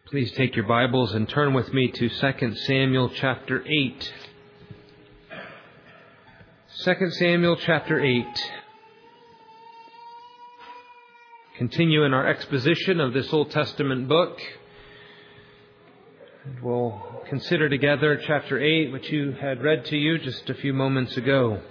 Please take your Bibles and turn with me to 2 Samuel chapter 8. 2 Samuel chapter 8. Continue in our exposition of this Old Testament book. We'll consider together chapter 8, which you had read to you just a few moments ago.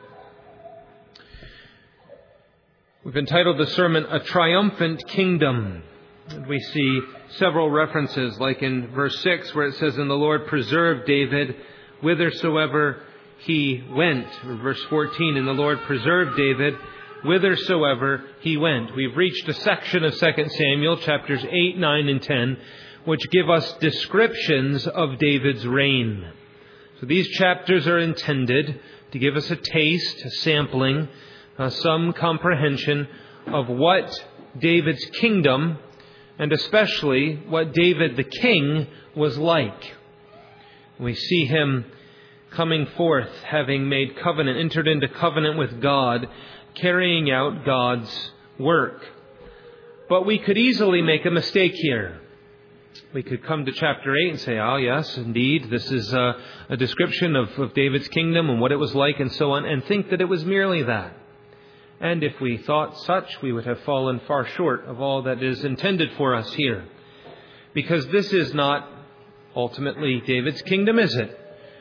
We've entitled the sermon, A Triumphant Kingdom. And we see several references, like in verse 6, where it says, And the Lord preserved David whithersoever he went. Or verse 14, And the Lord preserved David whithersoever he went. We've reached a section of 2 Samuel, chapters 8, 9, and 10, which give us descriptions of David's reign. So these chapters are intended to give us a taste, a sampling, some comprehension of what David's kingdom, and especially what David the king was like. We see him coming forth, having made covenant, entered into covenant with God, carrying out God's work. But we could easily make a mistake here. We could come to chapter 8 and say, oh yes, indeed, this is a description of David's kingdom and what it was like and so on, and think that it was merely that. And if we thought such, we would have fallen far short of all that is intended for us here. Because this is not ultimately David's kingdom, is it?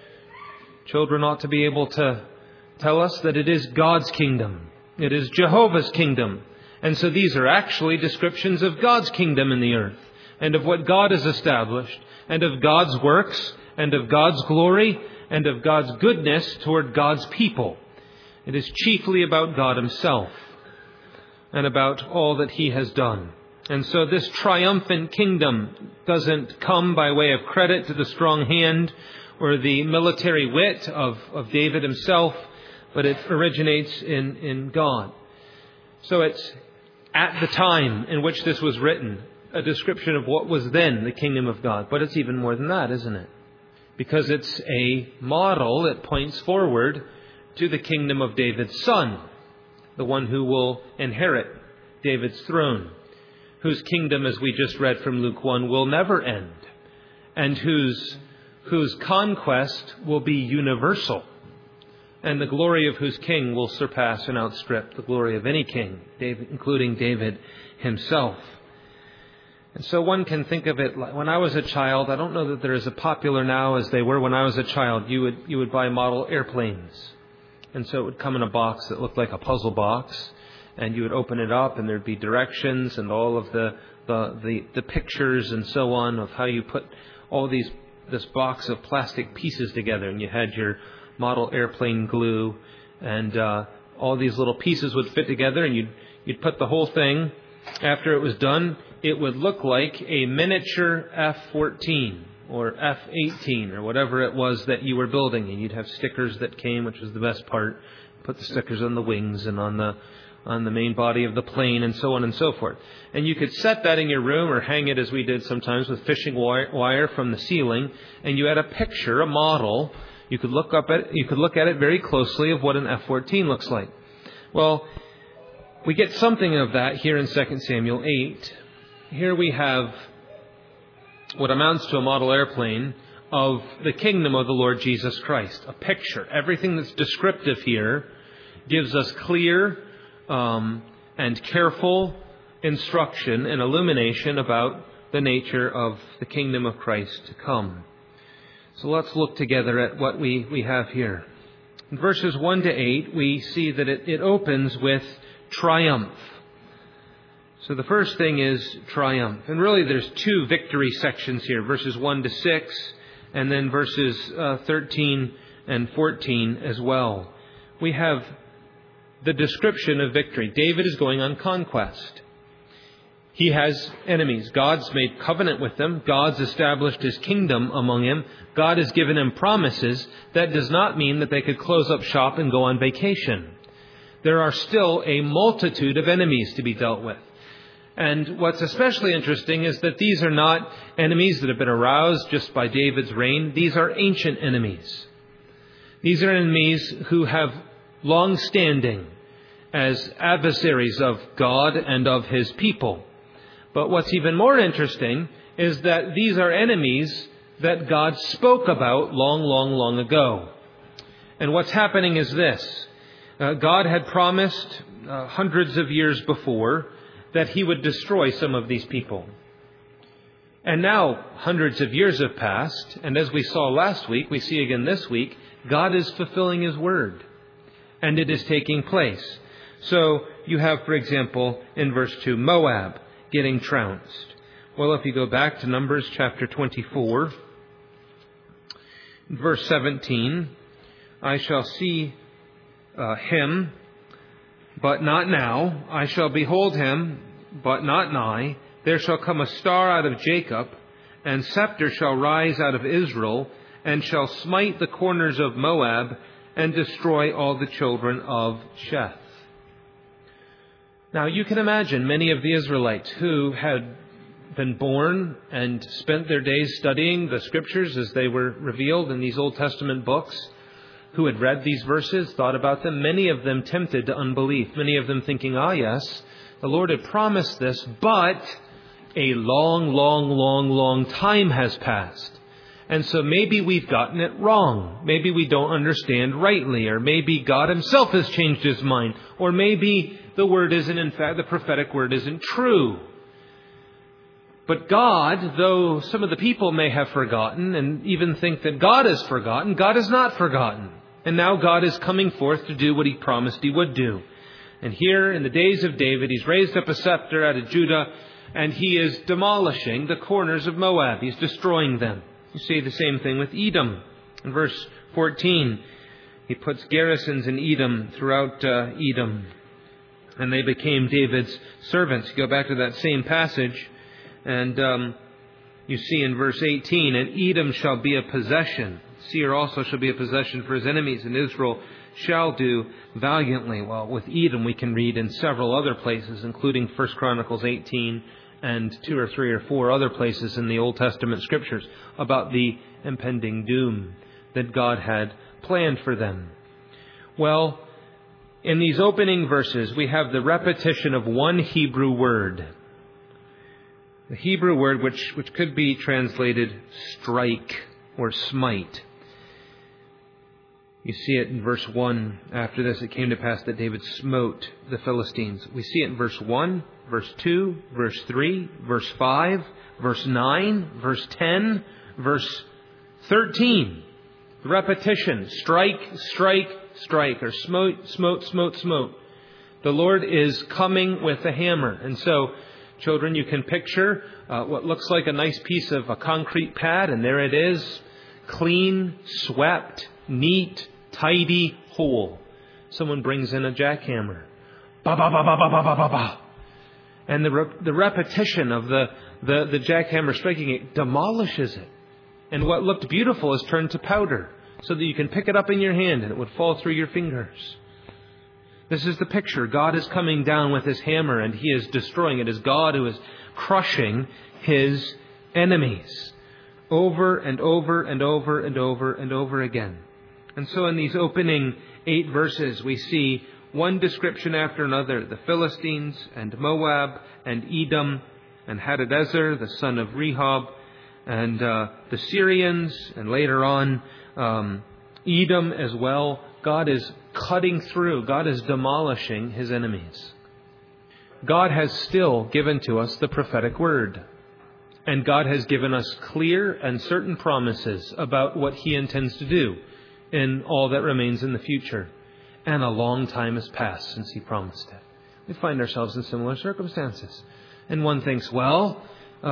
Children ought to be able to tell us that it is God's kingdom. It is Jehovah's kingdom. And so these are actually descriptions of God's kingdom in the earth, and of what God has established, and of God's works, and of God's glory, and of God's goodness toward God's people. It is chiefly about God Himself and about all that He has done. And so this triumphant kingdom doesn't come by way of credit to the strong hand or the military wit of David himself, but it originates in God. So it's at the time in which this was written, a description of what was then the kingdom of God. But it's even more than that, isn't it? Because it's a model that points forward to the kingdom of David's son, the one who will inherit David's throne, whose kingdom, as we just read from Luke 1, will never end, and whose conquest will be universal, and the glory of whose king will surpass and outstrip the glory of any king, David, including David himself. And so one can think of it like when I was a child. I don't know that they're as popular now as they were when I was a child. You would buy model airplanes. And so it would come in a box that looked like a puzzle box, and you would open it up, and there'd be directions and all of the pictures and so on of how you put all this box of plastic pieces together, and you had your model airplane glue, and all these little pieces would fit together, and you'd put the whole thing. After it was done, it would look like a miniature F-14. Or F-18, or whatever it was that you were building. And you'd have stickers that came, which was the best part. Put the stickers on the wings and on the main body of the plane, and so on and so forth. And you could set that in your room, or hang it, as we did sometimes, with fishing wire from the ceiling. And you had a picture, a model. You could look at it very closely of what an F-14 looks like. Well, we get something of that here in 2 Samuel 8. Here we have what amounts to a model airplane of the kingdom of the Lord Jesus Christ. A picture. Everything that's descriptive here gives us clear and careful instruction and illumination about the nature of the kingdom of Christ to come. So let's look together at what we have here. In verses 1 to 8, we see that it opens with triumph. So the first thing is triumph. And really there's two victory sections here, verses 1 to 6, and then verses 13 and 14 as well. We have the description of victory. David is going on conquest. He has enemies. God's made covenant with them. God's established His kingdom among him. God has given him promises. That does not mean that they could close up shop and go on vacation. There are still a multitude of enemies to be dealt with. And what's especially interesting is that these are not enemies that have been aroused just by David's reign. These are ancient enemies. These are enemies who have long standing as adversaries of God and of His people. But what's even more interesting is that these are enemies that God spoke about long, long, long ago. And what's happening is this. God had promised hundreds of years before that He would destroy some of these people. And now hundreds of years have passed, and as we saw last week, we see again this week, God is fulfilling His word. And it is taking place. So you have, for example, in verse 2, Moab getting trounced. Well, if you go back to Numbers chapter 24, verse 17, I shall see him, but not now. I shall behold him, but not nigh. There shall come a star out of Jacob, and scepter shall rise out of Israel, and shall smite the corners of Moab, and destroy all the children of Sheth. Now, you can imagine many of the Israelites who had been born and spent their days studying the Scriptures as they were revealed in these Old Testament books, who had read these verses, thought about them, many of them tempted to unbelief, many of them thinking, yes, the Lord had promised this, but a long, long, long, long time has passed. And so maybe we've gotten it wrong. Maybe we don't understand rightly, or maybe God Himself has changed His mind, or maybe the word isn't, in fact, the prophetic word isn't true. But God, though some of the people may have forgotten and even think that God has forgotten, God has not forgotten. And now God is coming forth to do what He promised He would do. And here in the days of David, He's raised up a scepter out of Judah, and He is demolishing the corners of Moab. He's destroying them. You see the same thing with Edom. In verse 14, He puts garrisons in Edom throughout Edom. And they became David's servants. You go back to that same passage, and you see in verse 18, and Edom shall be a possession. Seir also shall be a possession for his enemies, and Israel shall do valiantly. Well, with Edom we can read in several other places, including 1 Chronicles 18 and 2 or 3 or 4 other places in the Old Testament Scriptures about the impending doom that God had planned for them. Well, in these opening verses, we have the repetition of one Hebrew word. The Hebrew word which could be translated strike or smite. You see it in verse 1. After this, it came to pass that David smote the Philistines. We see it in verse 1, verse 2, verse 3, verse 5, verse 9, verse 10, verse 13. The repetition, strike, strike, strike, or smote, smote, smote, smote. The Lord is coming with a hammer. And so, children, you can picture what looks like a nice piece of a concrete pad, and there it is, clean, swept, neat, tidy, whole. Someone brings in a jackhammer. Ba ba ba ba ba ba ba ba ba. And the repetition of the jackhammer striking it demolishes it. And what looked beautiful is turned to powder, so that you can pick it up in your hand and it would fall through your fingers. This is the picture. God is coming down with His hammer and He is destroying. It is God who is crushing His enemies over and over and over and over and over again. And so in these opening 8 verses, we see one description after another. The Philistines and Moab and Edom and Hadadezer, the son of Rehob, and the Syrians, and later on Edom as well. God is cutting through. God is demolishing His enemies. God has still given to us the prophetic word. And God has given us clear and certain promises about what He intends to do in all that remains in the future. And a long time has passed since He promised it. We find ourselves in similar circumstances. And one thinks, well,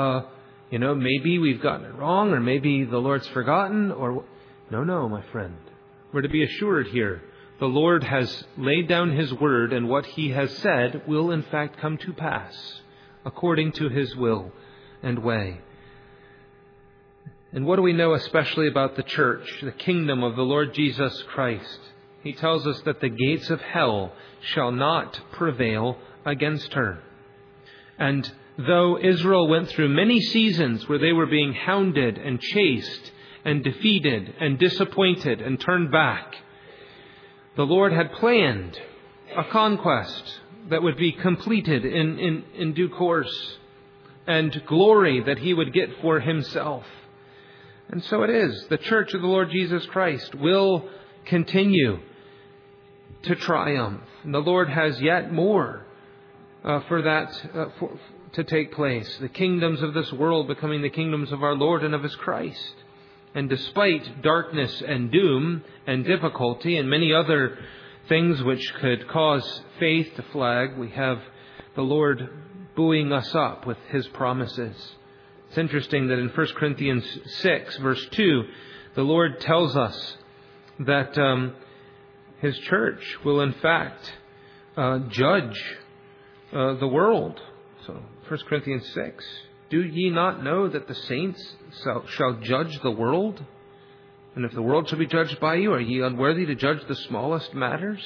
maybe we've gotten it wrong, or maybe the Lord's forgotten, or... No, my friend. We're to be assured here. The Lord has laid down His word, and what He has said will in fact come to pass, according to His will and way. And what do we know especially about the church, the kingdom of the Lord Jesus Christ? He tells us that the gates of hell shall not prevail against her. And though Israel went through many seasons where they were being hounded and chased and defeated and disappointed and turned back, the Lord had planned a conquest that would be completed in due course. and glory that he would get for himself. And so it is. The church of the Lord Jesus Christ will continue to triumph. And the Lord has yet more for that to take place. The kingdoms of this world becoming the kingdoms of our Lord and of His Christ. And despite darkness and doom and difficulty and many other things which could cause faith to flag, we have the Lord buoying us up with His promises. It's interesting that in 1 Corinthians 6, verse 2, the Lord tells us that His church will in fact judge the world. So 1 Corinthians 6, do ye not know that the saints shall judge the world? And if the world shall be judged by you, are ye unworthy to judge the smallest matters?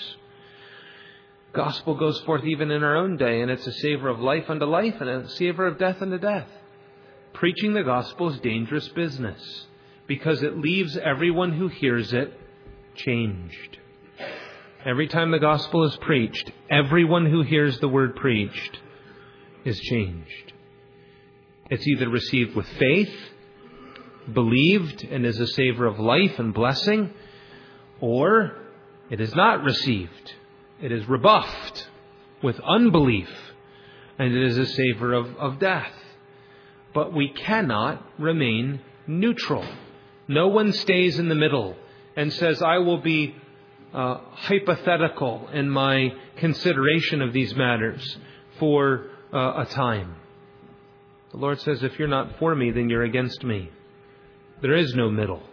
Gospel goes forth even in our own day, and it's a savor of life unto life and a savor of death unto death. Preaching the gospel is dangerous business because it leaves everyone who hears it changed. Every time the gospel is preached, everyone who hears the word preached is changed. It's either received with faith, believed, and is a savor of life and blessing, or it is not received. It is rebuffed with unbelief, and it is a savor of death. But we cannot remain neutral. No one stays in the middle and says, I will be hypothetical in my consideration of these matters for a time. The Lord says, if you're not for me, then you're against me. There is no middle.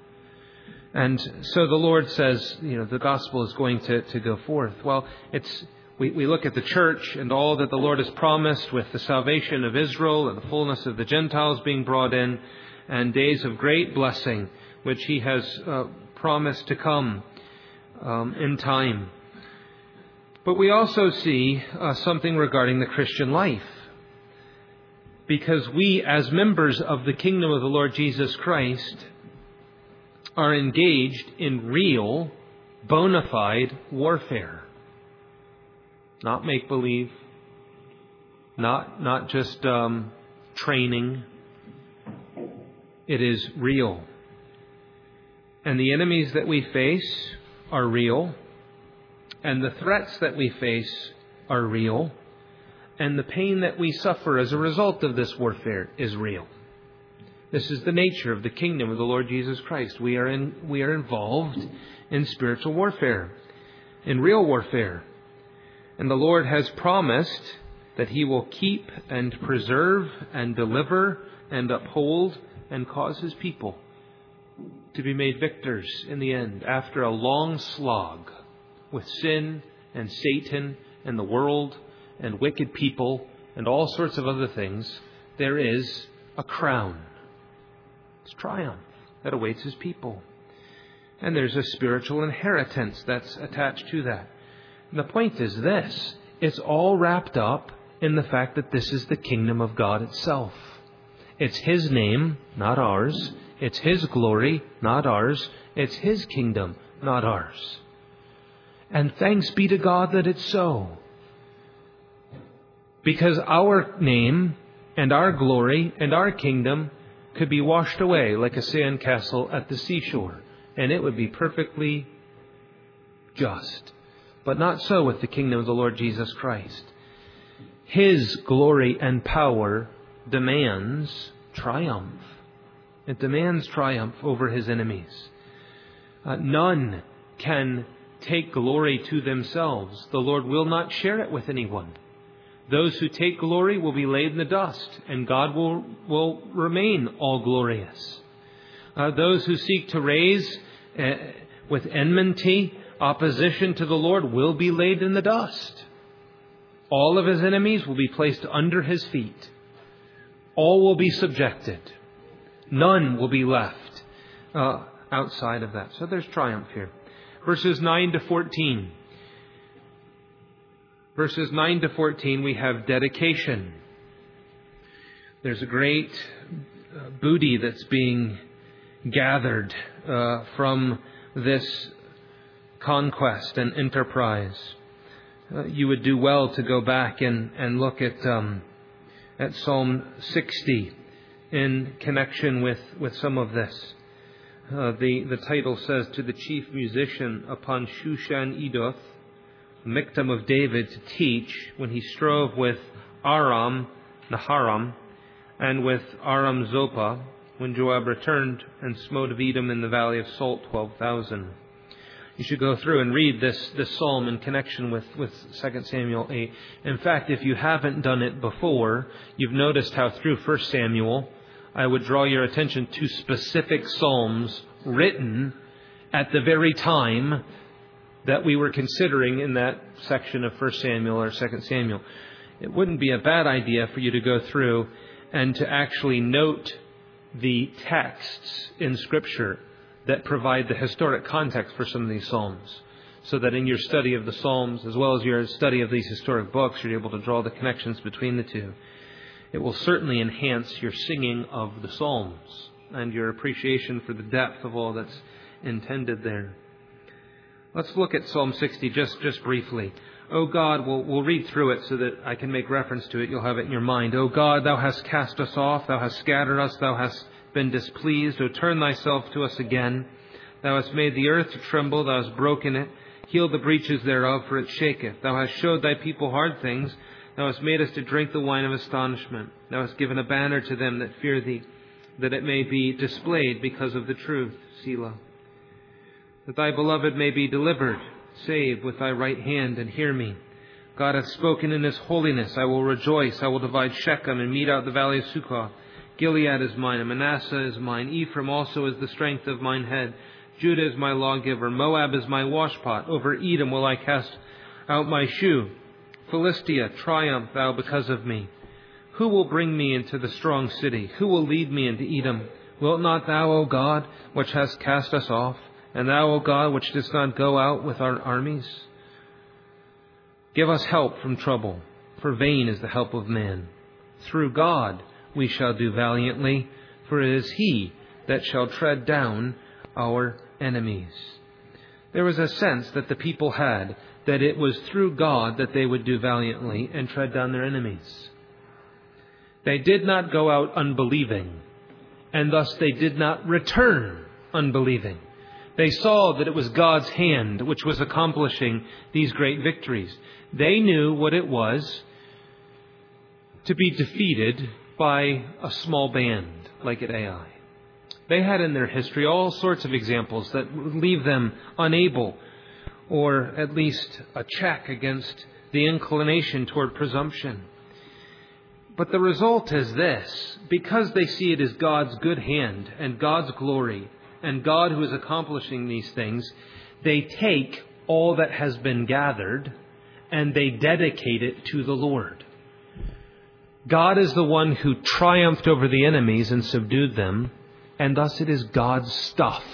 And so the Lord says, the gospel is going to go forth. Well, we look at the church and all that the Lord has promised with the salvation of Israel and the fullness of the Gentiles being brought in and days of great blessing, which He has promised to come in time. But we also see something regarding the Christian life. Because we, as members of the kingdom of the Lord Jesus Christ, are engaged in real, bona fide warfare. Not make-believe. Not just training. It is real. And the enemies that we face are real. And the threats that we face are real. And the pain that we suffer as a result of this warfare is real. This is the nature of the kingdom of the Lord Jesus Christ. We are involved in spiritual warfare, in real warfare. And the Lord has promised that He will keep and preserve and deliver and uphold and cause His people to be made victors in the end after a long slog with sin and Satan and the world and wicked people and all sorts of other things. There is a crown. It's triumph that awaits His people. And there's a spiritual inheritance that's attached to that. And the point is this. It's all wrapped up in the fact that this is the kingdom of God itself. It's His name, not ours. It's His glory, not ours. It's His kingdom, not ours. And thanks be to God that it's so. Because our name and our glory and our kingdom could be washed away like a sandcastle at the seashore, and it would be perfectly just. But not so with the kingdom of the Lord Jesus Christ. His glory and power demands triumph. It demands triumph over His enemies. None can take glory to themselves. The Lord will not share it with anyone. Those who take glory will be laid in the dust, and God will remain all glorious. Those who seek to raise with enmity opposition to the Lord will be laid in the dust. All of His enemies will be placed under His feet. All will be subjected. None will be left outside of that. So there's triumph here. Verses 9 to 14. Verses 9 to 14, we have dedication. There's a great booty that's being gathered from this conquest and enterprise. You would do well to go back and look at at Psalm 60 in connection with some of this. The title says, "To the chief musician upon Shushan Edoth, Miktam of David, to teach, when he strove with Aram Naharam and with Aram Zophah, when Joab returned and smote of Edom in the valley of Salt 12,000. You should go through and read this psalm in connection with 2 Samuel 8. In fact, if you haven't done it before, you've noticed how through 1 Samuel, I would draw your attention to specific psalms written at the very time that we were considering in that section of 1 Samuel or 2 Samuel. It wouldn't be a bad idea for you to go through and to actually note the texts in Scripture that provide the historic context for some of these psalms, so that in your study of the psalms, as well as your study of these historic books, you're able to draw the connections between the two. It will certainly enhance your singing of the psalms and your appreciation for the depth of all that's intended there. Let's look at Psalm 60 just briefly. O God, we'll read through it so that I can make reference to it. You'll have it in your mind. O God, thou hast cast us off. Thou hast scattered us. Thou hast been displeased. O turn thyself to us again. Thou hast made the earth to tremble. Thou hast broken it. Heal the breaches thereof, for it shaketh. Thou hast showed thy people hard things. Thou hast made us to drink the wine of astonishment. Thou hast given a banner to them that fear thee, that it may be displayed because of the truth. Selah. That thy beloved may be delivered. Save with thy right hand and hear me. God hath spoken in his holiness. I will rejoice. I will divide Shechem and mete out the valley of Succoth. Gilead is mine, and Manasseh is mine. Ephraim also is the strength of mine head. Judah is my lawgiver. Moab is my washpot. Over Edom will I cast out my shoe. Philistia, triumph thou because of me. Who will bring me into the strong city? Who will lead me into Edom? Wilt not thou, O God, which hast cast us off? And thou, O God, which didst not go out with our armies? Give us help from trouble, for vain is the help of man. Through God we shall do valiantly, for it is he that shall tread down our enemies. There was a sense that the people had that it was through God that they would do valiantly and tread down their enemies. They did not go out unbelieving, and thus they did not return unbelieving. They saw that it was God's hand which was accomplishing these great victories. They knew what it was to be defeated by a small band like at Ai. They had in their history all sorts of examples that would leave them unable, or at least a check against the inclination toward presumption. But the result is this: because they see it as God's good hand and God's glory, and God who is accomplishing these things, they take all that has been gathered and they dedicate it to the Lord. God is the one who triumphed over the enemies and subdued them, and thus it is God's stuff.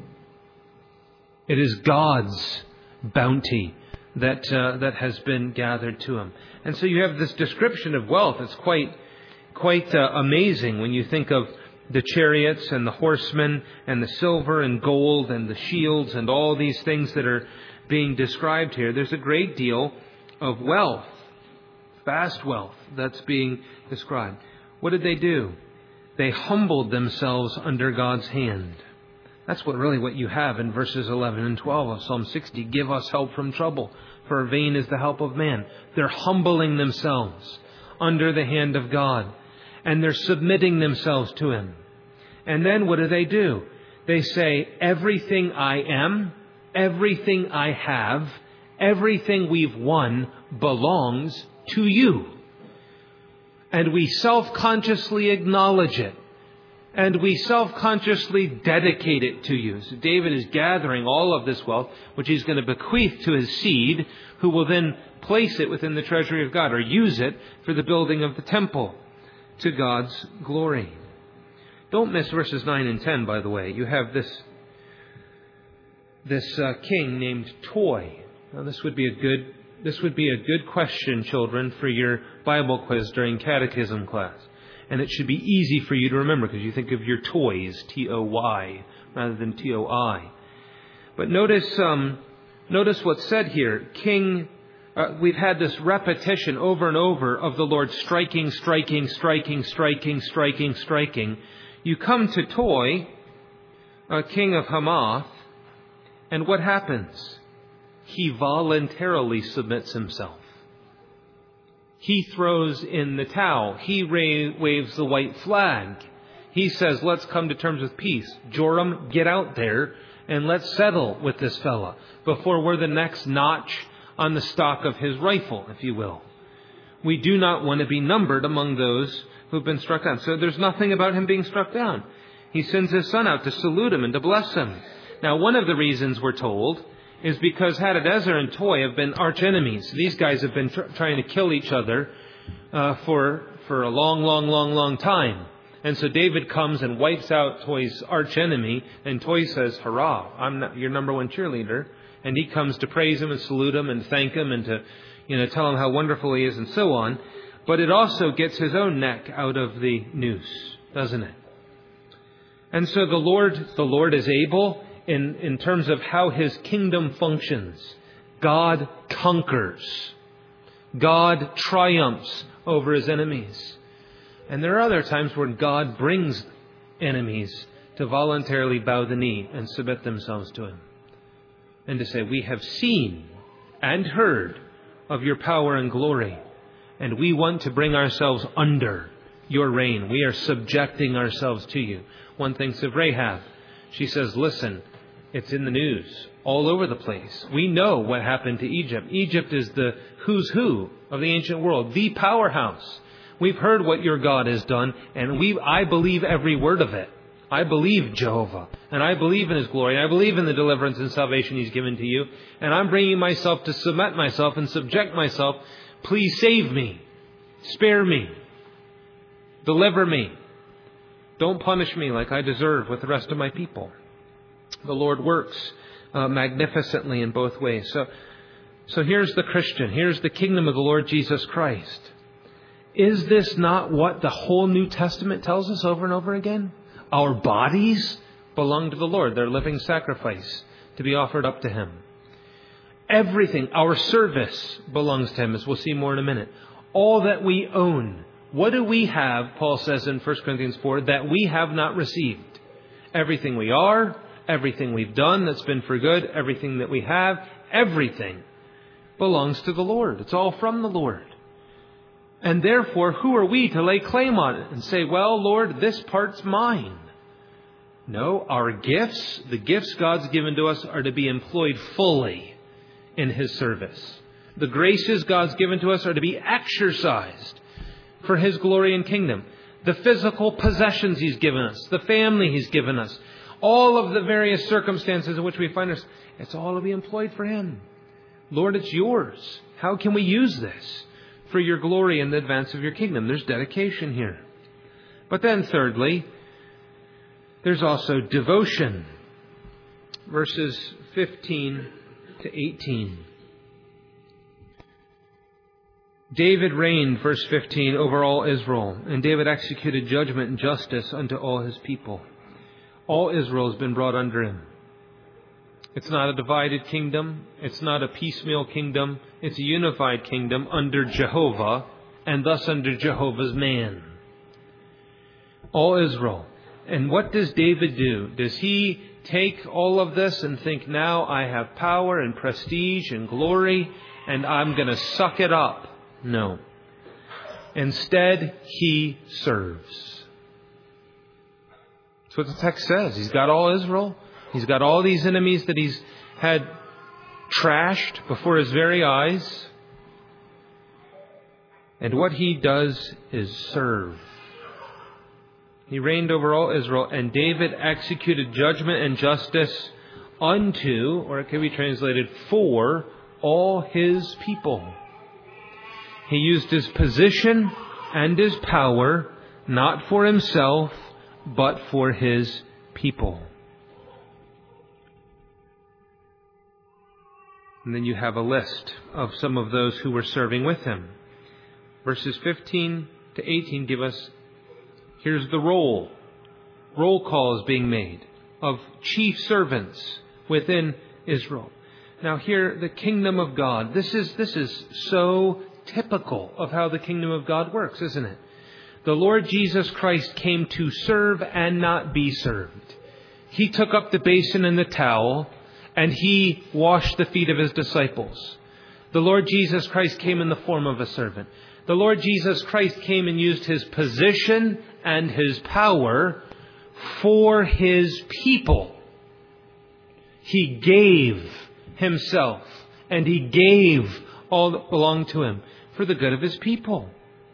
It is God's bounty that has been gathered to him. And so you have this description of wealth. It's quite amazing when you think of the chariots and the horsemen and the silver and gold and the shields and all these things that are being described here. There's a great deal of wealth, vast wealth, that's being described. What did they do? They humbled themselves under God's hand. That's what you have in verses 11 and 12 of Psalm 60. Give us help from trouble, for vain is the help of man. They're humbling themselves under the hand of God, and they're submitting themselves to him. And then what do? They say, everything I am, everything I have, everything we've won belongs to you. And we self-consciously acknowledge it. And we self-consciously dedicate it to you. So David is gathering all of this wealth, which he's going to bequeath to his seed, who will then place it within the treasury of God, or use it for the building of the temple to God's glory. Don't miss verses 9 and 10, by the way. You have this king named Toi. Now, this would be a good question, children, for your Bible quiz during catechism class. And it should be easy for you to remember, because you think of your toys, T-O-Y, rather than T-O-I. But notice what's said here. King we've had this repetition over and over of the Lord striking. You come to Toi, king of Hamath, and what happens? He voluntarily submits himself. He throws in the towel. He waves the white flag. He says, let's come to terms with peace. Joram, get out there and let's settle with this fella before we're the next notch on the stock of his rifle, if you will. We do not want to be numbered among those who've been struck down. So there's nothing about him being struck down. He sends his son out to salute him and to bless him. Now, one of the reasons we're told is because Hadadezer and Toi have been arch enemies. These guys have been trying to kill each other for a long time. And so David comes and wipes out Toi's arch enemy, and Toi says, "Hurrah! I'm not your number one cheerleader." And he comes to praise him and salute him and thank him and to tell him how wonderful he is and so on. But it also gets his own neck out of the noose, doesn't it? And so the Lord is able in terms of how his kingdom functions. God conquers. God triumphs over his enemies. And there are other times where God brings enemies to voluntarily bow the knee and submit themselves to him. And to say, we have seen and heard of your power and glory, and we want to bring ourselves under your reign. We are subjecting ourselves to you. One thinks of Rahab. She says, listen, it's in the news all over the place. We know what happened to Egypt. Egypt is the who's who of the ancient world, the powerhouse. We've heard what your God has done, and I believe every word of it. I believe Jehovah, and I believe in his glory, and I believe in the deliverance and salvation he's given to you, and I'm bringing myself to submit myself and subject myself. Please save me. Spare me. Deliver me. Don't punish me like I deserve with the rest of my people. The Lord works magnificently in both ways. So here's the Christian. Here's the kingdom of the Lord Jesus Christ. Is this not what the whole New Testament tells us over and over again? Our bodies belong to the Lord. They're living sacrifice to be offered up to him. Everything, our service belongs to him, as we'll see more in a minute. All that we own. What do we have, Paul says in 1 Corinthians 4, that we have not received? Everything we are, everything we've done that's been for good, everything that we have, everything belongs to the Lord. It's all from the Lord. And therefore, who are we to lay claim on it and say, well, Lord, this part's mine? No, our gifts, the gifts God's given to us, are to be employed fully in his service. The graces God's given to us are to be exercised for his glory and kingdom. The physical possessions he's given us, the family he's given us, all of the various circumstances in which we find ourselves, it's all to be employed for him. Lord, it's yours. How can we use this for your glory and the advance of your kingdom? There's dedication here. But then thirdly, there's also devotion. Verses 15 to 18. David reigned, verse 15, over all Israel, and David executed judgment and justice unto all his people. All Israel has been brought under him. It's not a divided kingdom. It's not a piecemeal kingdom. It's a unified kingdom under Jehovah, and thus under Jehovah's man. All Israel. And what does David do? Does he take all of this and think, now I have power and prestige and glory, and I'm going to suck it up? No. Instead, he serves. That's what the text says. He's got all Israel. He's got all these enemies that he's had trashed before his very eyes. And what he does is serve. He reigned over all Israel, and David executed judgment and justice unto, or it can be translated, for all his people. He used his position and his power, not for himself, but for his people. And then you have a list of some of those who were serving with him. Verses 15 to 18 give us, here's the roll. Roll call is being made of chief servants within Israel. Now here, the kingdom of God. This is so typical of how the kingdom of God works, isn't it? The Lord Jesus Christ came to serve and not be served. He took up the basin and the towel, and He washed the feet of His disciples. The Lord Jesus Christ came in the form of a servant. The Lord Jesus Christ came and used His position and His power for His people. He gave Himself, and He gave all that belonged to Him for the good of His people.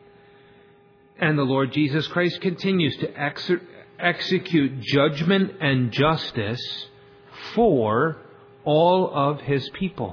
And the Lord Jesus Christ continues to execute judgment and justice for all of His people.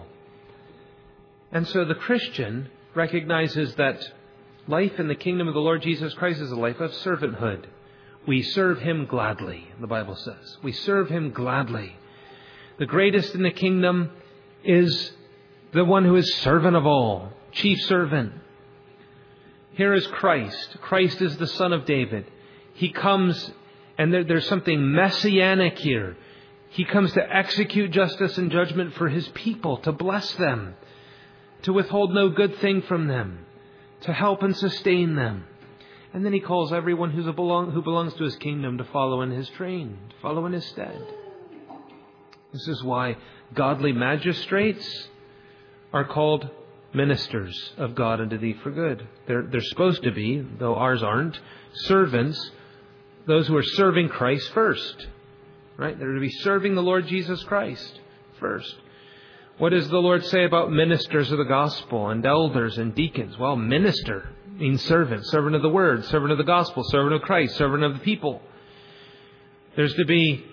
And so the Christian recognizes that life in the kingdom of the Lord Jesus Christ is a life of servanthood. We serve Him gladly, the Bible says. We serve Him gladly. The greatest in the kingdom is the one who is servant of all, chief servant. Here is Christ. Christ is the Son of David. He comes, and there's something messianic here. He comes to execute justice and judgment for His people, to bless them, to withhold no good thing from them, to help and sustain them. And then He calls everyone who belongs to His kingdom to follow in His train, to follow in His stead. This is why godly magistrates are called ministers of God unto thee for good. They're supposed to be, though ours aren't, servants, those who are serving Christ first. Right? They're to be serving the Lord Jesus Christ first. What does the Lord say about ministers of the gospel and elders and deacons? Well, minister means servant. Servant of the word, servant of the gospel, servant of Christ, servant of the people. There's to be,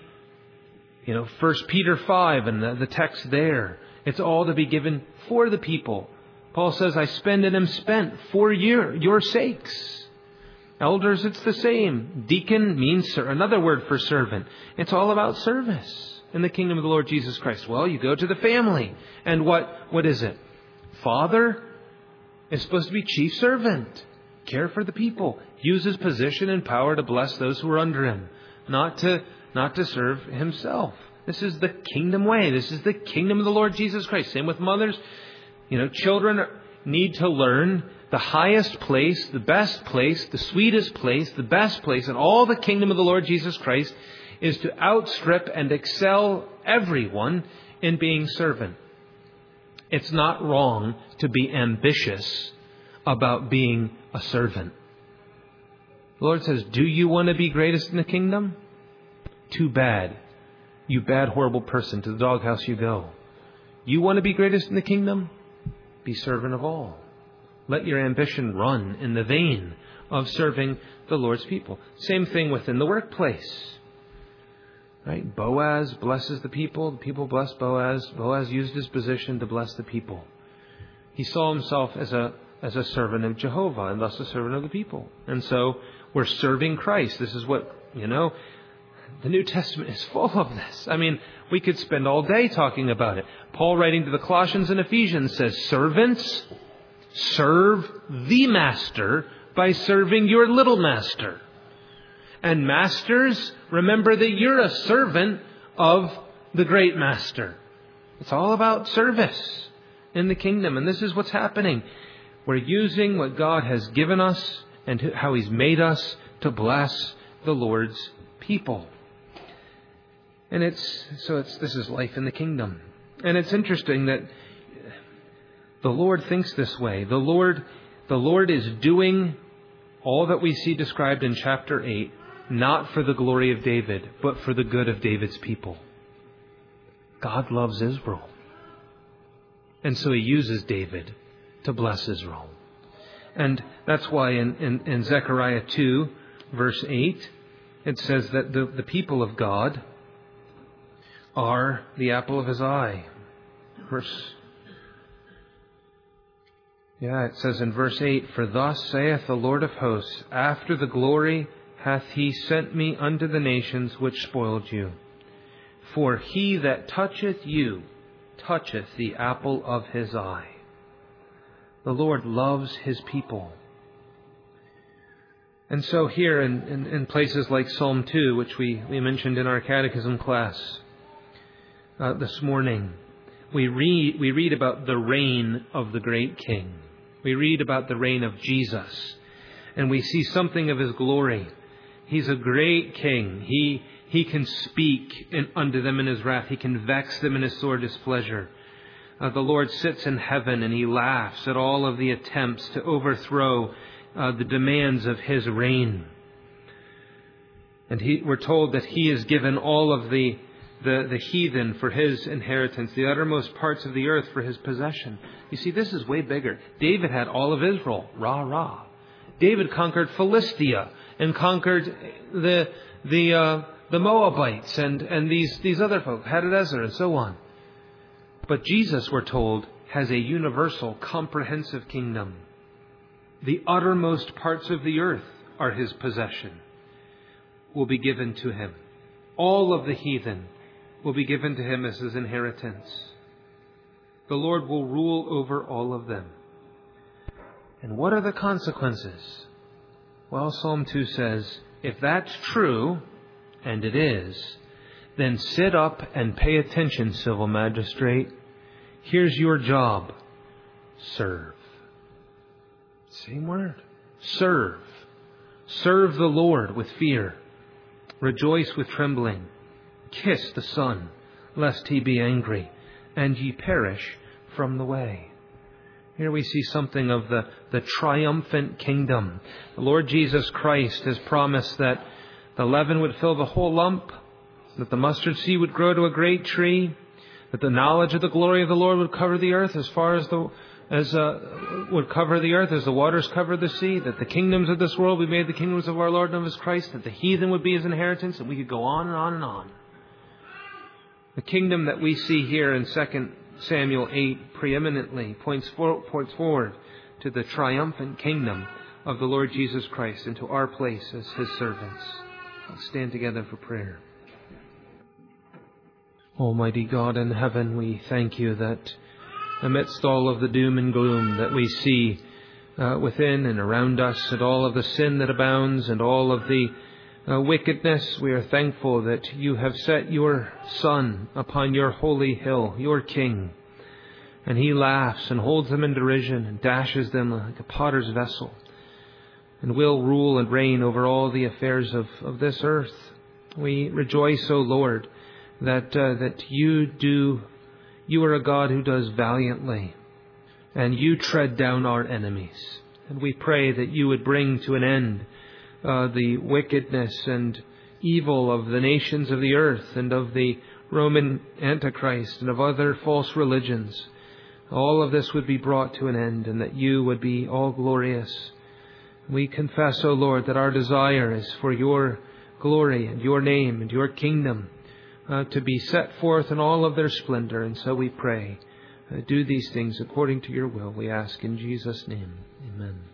1 Peter 5 and the text there. It's all to be given for the people. Paul says, I spend and am spent for your sakes. Elders, it's the same. Deacon means another word for servant. It's all about service in the kingdom of the Lord Jesus Christ. Well, you go to the family. And what is it? Father is supposed to be chief servant. Care for the people. Use his position and power to bless those who are under him. Not to serve himself. This is the kingdom way. This is the kingdom of the Lord Jesus Christ. Same with mothers. Children need to learn the highest place, the best place, the sweetest place, the best place in all the kingdom of the Lord Jesus Christ is to outstrip and excel everyone in being servant. It's not wrong to be ambitious about being a servant. The Lord says, do you want to be greatest in the kingdom? Too bad. You bad, horrible person. To the doghouse you go. You want to be greatest in the kingdom? Be servant of all. Let your ambition run in the vein of serving the Lord's people. Same thing within the workplace. Right? Boaz blesses the people. The people bless Boaz. Boaz used his position to bless the people. He saw himself as a servant of Jehovah and thus a servant of the people. And so we're serving Christ. This is what, the New Testament is full of this. I mean, we could spend all day talking about it. Paul, writing to the Colossians and Ephesians, says, servants, serve the master by serving your little master. And masters, remember that you're a servant of the great master. It's all about service in the kingdom. And this is what's happening. We're using what God has given us and how He's made us to bless the Lord's people. And this is life in the kingdom. And it's interesting that the Lord thinks this way. The Lord is doing all that we see described in chapter 8, not for the glory of David, but for the good of David's people. God loves Israel. And so He uses David to bless Israel. And that's why in Zechariah 2, verse 8, it says that the people of God are the apple of His eye. It says in verse 8, for thus saith the Lord of hosts, after the glory hath He sent me unto the nations which spoiled you. For he that toucheth you toucheth the apple of His eye. The Lord loves His people. And so here in places like Psalm 2, which we mentioned in our catechism class this morning, we read about the reign of the great King. We read about the reign of Jesus, and we see something of His glory. He's a great King. He can speak unto them in His wrath. He can vex them in His sore displeasure. The Lord sits in heaven and He laughs at all of the attempts to overthrow the demands of His reign. And we're told that He has given all of the heathen for His inheritance, the uttermost parts of the earth for His possession. You see, this is way bigger. David had all of Israel. Rah, rah. David conquered Philistia and conquered the Moabites and these other folk, Hadadezer and so on. But Jesus, we're told, has a universal, comprehensive kingdom. The uttermost parts of the earth are His possession, will be given to Him. All of the heathen will be given to Him as His inheritance. The Lord will rule over all of them. And what are the consequences? Well, Psalm 2 says, if that's true, and it is, then sit up and pay attention, civil magistrate. Here's your job. Serve. Same word. Serve. Serve the Lord with fear. Rejoice with trembling. Kiss the Son, lest He be angry, and ye perish from the way. Here we see something of the triumphant kingdom. The Lord Jesus Christ has promised that the leaven would fill the whole lump, that the mustard seed would grow to a great tree, that the knowledge of the glory of the Lord would cover the earth as far as would cover the earth as the waters cover the sea, that the kingdoms of this world would be made the kingdoms of our Lord and of His Christ, that the heathen would be His inheritance, and we could go on and on and on. The kingdom that we see here in 2 Samuel 8 preeminently points forward to the triumphant kingdom of the Lord Jesus Christ and to our place as His servants. Let's stand together for prayer. Almighty God in heaven, we thank You that amidst all of the doom and gloom that we see within and around us, and all of the sin that abounds and all of the wickedness, we are thankful that You have set Your Son upon Your holy hill, Your King, and He laughs and holds them in derision and dashes them like a potter's vessel, and will rule and reign over all the affairs of this earth. We rejoice, O Lord, that You are a God who does valiantly, and You tread down our enemies. And we pray that You would bring to an end the wickedness and evil of the nations of the earth and of the Roman Antichrist and of other false religions. All of this would be brought to an end, and that You would be all glorious. We confess, O Lord, that our desire is for Your glory and Your name and Your kingdom to be set forth in all of their splendor. And so we pray, do these things according to Your will, we ask in Jesus' name. Amen.